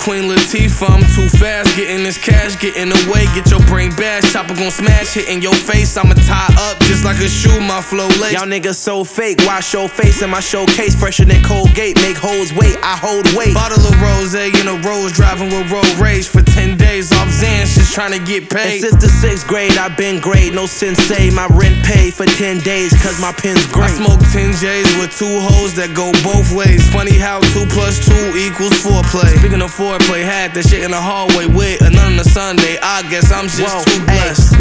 Queen Latifah, I'm too fast. Getting this cash, getting away. Get your brain bashed, chopper gon' smash, hitting your face. I'ma tie up just like a shoe, my flow lace. Y'all niggas so fake, wash your face in my showcase. Fresher than Colgate, make hoes wait, I hold weight. Bottle of rose in a rose, driving with road rage. For 10 days off Xans, just trying to get paid. And since the 6th grade, I've been great, no sensei. My rent paid for 10 days, cause my pen's great. I smoke 10 J's with 2 hoes that go both ways. Funny how 2 + 2 equals 4 play. Speaking of foreplay, had that shit in the hallway with another Sunday. I guess I'm just too blessed.